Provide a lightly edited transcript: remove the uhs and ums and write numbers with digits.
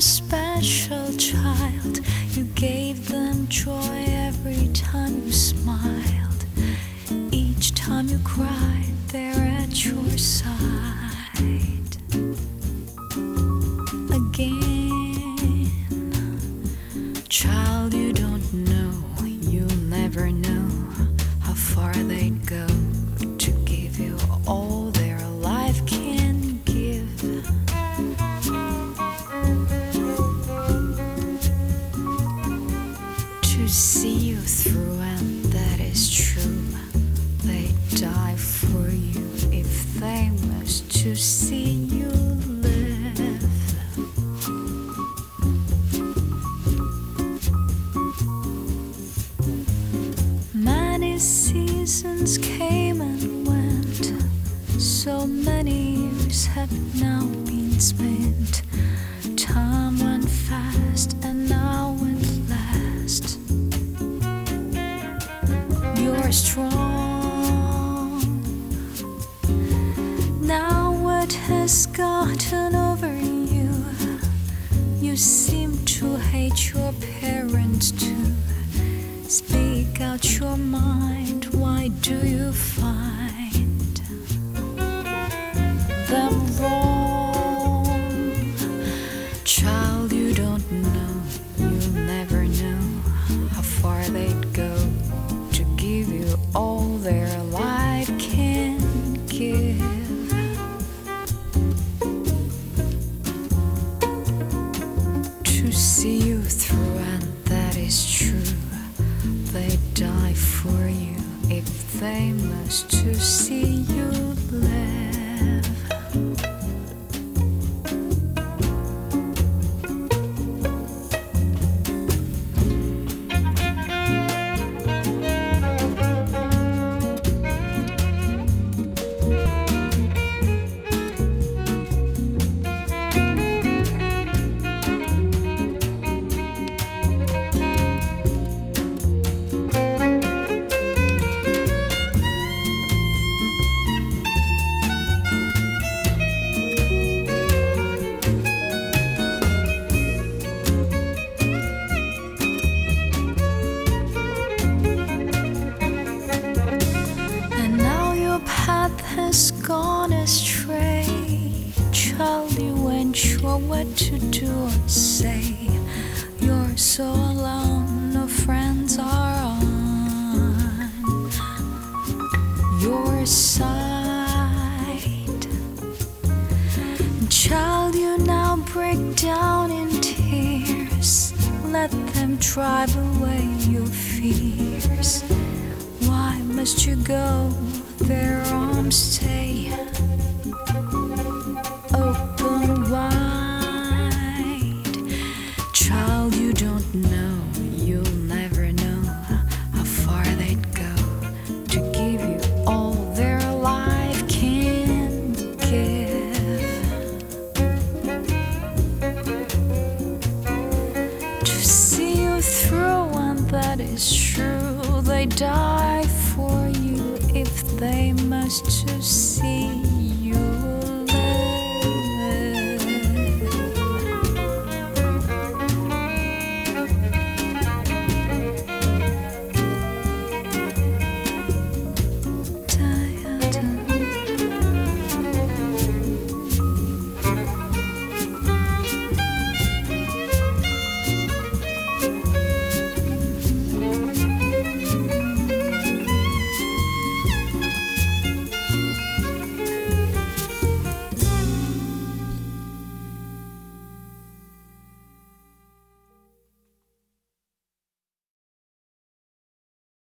special child. You gave them joy every time you smiled. Each time you cried, they're at your side. Again, child, you don't know, you'll never know how far they'd go to give you all their life can give. To see you through, and that is true. They die for you if they must, to see you live. Many seasons came and went, so many years have now been spent. Time went fast and now went last. You're strong. Now what has gotten over you? You seem to hate your parents too. Speak out your mind, why do you find them wrong? Child, you don't know, you'll never know how far they'd go to give you all their life can give. To see you through, and that is true. They die for you if they must, to see you live. Has gone astray. Child, you ain't sure what to do or say. You're so alone, no friends are on your side. Child, you now break down in tears. Let them drive away your fears. Why must you go? Their arms stay open wide. Child, you don't know, you'll never know how far they'd go to give you all their life can give. To see you through, and that is true. They die